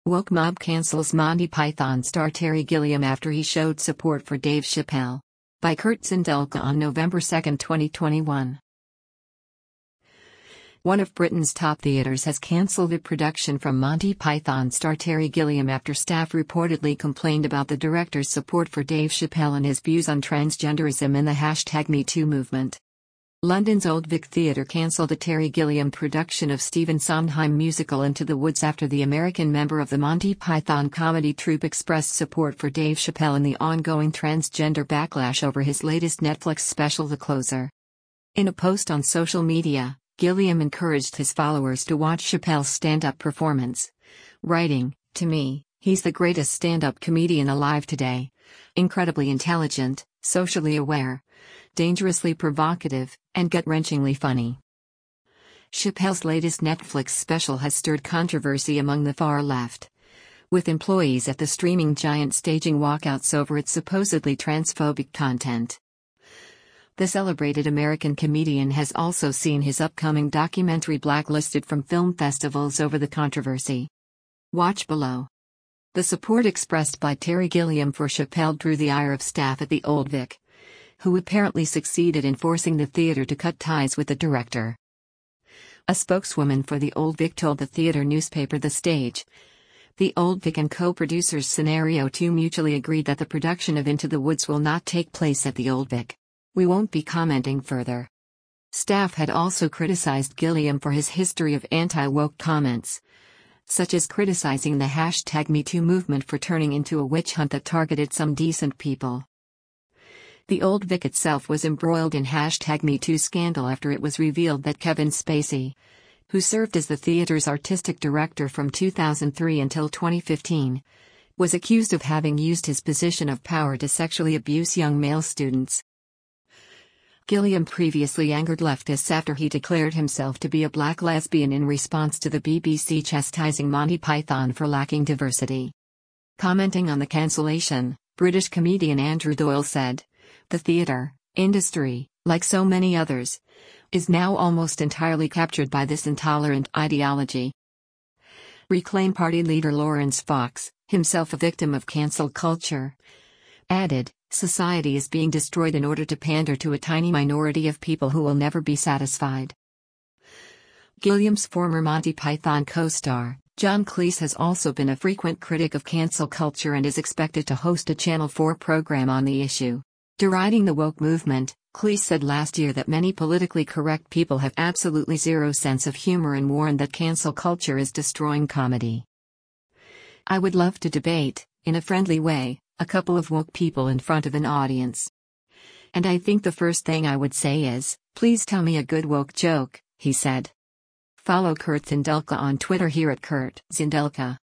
Woke mob cancels Monty Python star Terry Gilliam after he showed support for Dave Chappelle. By Kurt Zindelka on November 2, 2021. One of Britain's top theaters has cancelled a production from Monty Python star Terry Gilliam after staff reportedly complained about the director's support for Dave Chappelle and his views on transgenderism and the #MeToo movement. London's Old Vic Theatre cancelled a Terry Gilliam production of Stephen Sondheim musical Into the Woods after the American member of the Monty Python comedy troupe expressed support for Dave Chappelle in the ongoing transgender backlash over his latest Netflix special The Closer. In a post on social media, Gilliam encouraged his followers to watch Chappelle's stand-up performance, writing, "To me, he's the greatest stand-up comedian alive today. Incredibly intelligent, socially aware, dangerously provocative, and gut-wrenchingly funny." Chappelle's latest Netflix special has stirred controversy among the far left, with employees at the streaming giant staging walkouts over its supposedly transphobic content. The celebrated American comedian has also seen his upcoming documentary blacklisted from film festivals over the controversy. Watch below. The support expressed by Terry Gilliam for Chappelle drew the ire of staff at the Old Vic, who apparently succeeded in forcing the theater to cut ties with the director. A spokeswoman for the Old Vic told the theater newspaper The Stage, "The Old Vic and co-producers Scenario 2 mutually agreed that the production of Into the Woods will not take place at the Old Vic. We won't be commenting further." Staff had also criticized Gilliam for his history of anti-woke comments, such as criticizing the #MeToo movement for turning into a witch hunt that targeted some decent people. The Old Vic itself was embroiled in #MeToo scandal after it was revealed that Kevin Spacey, who served as the theater's artistic director from 2003 until 2015, was accused of having used his position of power to sexually abuse young male students. Gilliam previously angered leftists after he declared himself to be a black lesbian in response to the BBC chastising Monty Python for lacking diversity. Commenting on the cancellation, British comedian Andrew Doyle said, "The theatre industry, like so many others, is now almost entirely captured by this intolerant ideology." Reclaim Party leader Laurence Fox, himself a victim of cancel culture, added, "Society is being destroyed in order to pander to a tiny minority of people who will never be satisfied." Gilliam's former Monty Python co-star, John Cleese, has also been a frequent critic of cancel culture and is expected to host a Channel 4 program on the issue. Deriding the woke movement, Cleese said last year that many politically correct people have absolutely zero sense of humor and warned that cancel culture is destroying comedy. "I would love to debate, in a friendly way, a couple of woke people in front of an audience. And I think the first thing I would say is, please tell me a good woke joke," he said. Follow Kurt Zindelka on Twitter here at Kurt Zindelka.